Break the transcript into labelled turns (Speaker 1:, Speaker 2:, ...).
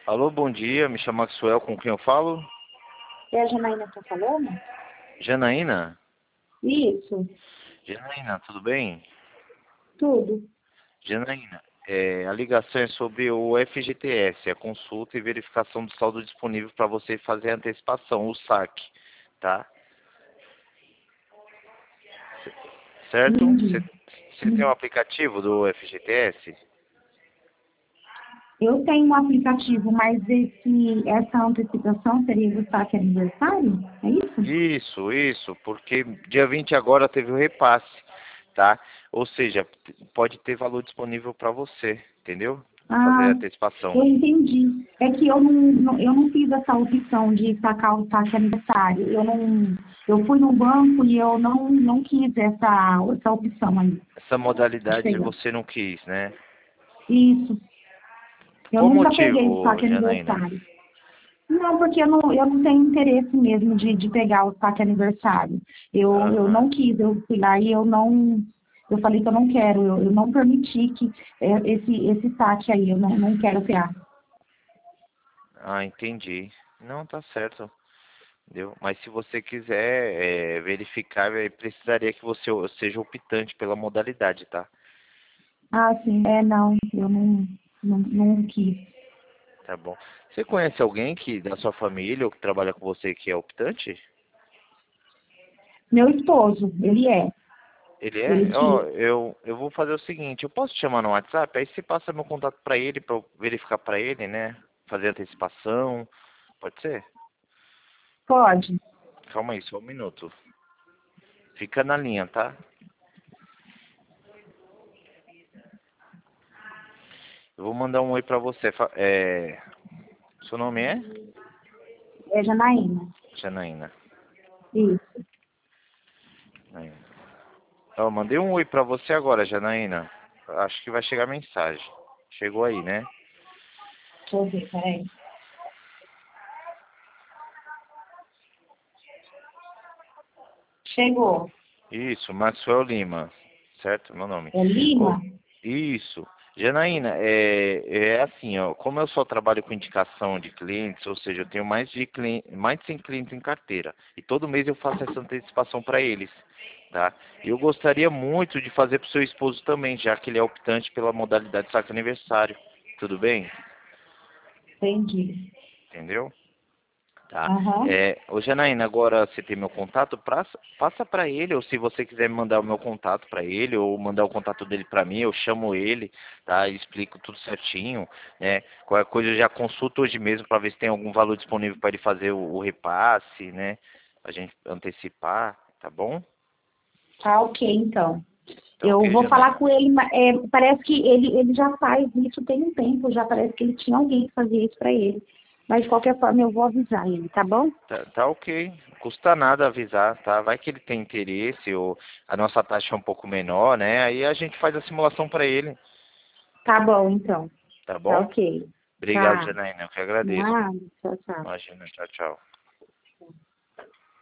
Speaker 1: Alô, bom dia. Me chamo Maxwell, com quem eu falo?
Speaker 2: É a Janaína que tá falando?
Speaker 1: Janaína?
Speaker 2: Isso,
Speaker 1: Janaína, tudo bem?
Speaker 2: tudo.
Speaker 1: Janaína, a ligação é sobre o FGTS, a consulta e verificação do saldo disponível para você fazer a antecipação, o saque, tá? Certo?
Speaker 2: Entendi.
Speaker 1: Você tem o aplicativo do FGTS?
Speaker 2: Eu tenho um aplicativo, mas essa antecipação seria do saque aniversário? É isso?
Speaker 1: Isso, porque dia 20 agora teve o repasse, tá? Ou seja, pode ter valor disponível para você, entendeu? Para fazer a
Speaker 2: Ah,
Speaker 1: antecipação.
Speaker 2: eu entendi. É que eu não fiz essa opção de sacar o saque aniversário. Eu fui no banco e eu não quis essa opção aí
Speaker 1: Essa
Speaker 2: de
Speaker 1: modalidade
Speaker 2: pegar.
Speaker 1: você não quis, né?
Speaker 2: Isso. Eu
Speaker 1: Qual
Speaker 2: nunca peguei o
Speaker 1: motivo,
Speaker 2: saque
Speaker 1: Janaína?
Speaker 2: aniversário. Não, porque eu não tenho interesse mesmo de pegar o saque aniversário. Eu
Speaker 1: Aham.
Speaker 2: não quis, eu fui lá e eu falei que eu não quero, eu não permiti que esse saque aí, eu não quero pegar.
Speaker 1: Ah, entendi. Não, tá certo. Entendeu? Mas se você quiser verificar, precisaria que você seja optante pela modalidade, tá?
Speaker 2: Ah, sim, não, eu não quis.
Speaker 1: Tá bom. Você conhece alguém que da sua família ou que trabalha com você que é optante?
Speaker 2: Meu esposo, ele é,
Speaker 1: Ele
Speaker 2: ele
Speaker 1: é? Ó,
Speaker 2: tinha,
Speaker 1: eu vou fazer o seguinte, eu posso te chamar no WhatsApp, aí você passa meu contato pra ele, pra eu verificar pra ele, né? Fazer antecipação. Pode ser?
Speaker 2: pode,
Speaker 1: Calma aí, só um minuto. Fica na linha, tá? Eu vou mandar um oi pra você. Seu nome é?
Speaker 2: é Janaína,
Speaker 1: Janaína.
Speaker 2: isso.
Speaker 1: Janaína. Eu mandei um oi pra você agora, Janaína. Acho que vai chegar a mensagem. Chegou aí, né?
Speaker 2: Deixa eu ver, peraí. Chegou,
Speaker 1: Isso, Maxwell Lima. Certo? Meu nome.
Speaker 2: é
Speaker 1: Oh,
Speaker 2: Lima?
Speaker 1: isso. Janaína, é assim, ó. Como eu só trabalho com indicação de clientes, ou seja, eu tenho mais de 100 clientes em carteira. E todo mês eu faço essa antecipação para eles, tá? E eu gostaria muito de fazer para o seu esposo também, já que ele é optante pela modalidade saque aniversário. Tudo bem?
Speaker 2: Entendi.
Speaker 1: Entendeu? Tá?
Speaker 2: Aham.
Speaker 1: Ô Janaína, agora você tem meu contato, passa para ele, ou se você quiser me mandar o meu contato para ele, ou mandar o contato dele para mim, eu chamo ele, tá? E explico tudo certinho, né? Qualquer coisa eu já consulto hoje mesmo para ver se tem algum valor disponível para ele fazer o repasse, né? A gente antecipar, tá bom?
Speaker 2: Tá ok, então.
Speaker 1: Tá
Speaker 2: Eu
Speaker 1: ok,
Speaker 2: vou falar
Speaker 1: Janaína?
Speaker 2: com ele, parece que ele já faz isso tem um tempo, já parece que ele tinha alguém que fazia isso para ele. Mas de qualquer forma eu vou avisar ele, tá bom?
Speaker 1: Tá ok, custa nada avisar, tá? Vai que ele tem interesse, ou a nossa taxa é um pouco menor, né? Aí a gente faz a simulação para ele,
Speaker 2: Tá bom, então.
Speaker 1: tá
Speaker 2: Tá
Speaker 1: bom?
Speaker 2: ok.
Speaker 1: Obrigado,
Speaker 2: Tá.
Speaker 1: Janaína. Eu que agradeço.
Speaker 2: Nada, tchau, tchau.
Speaker 1: Imagina. Tchau, tchau.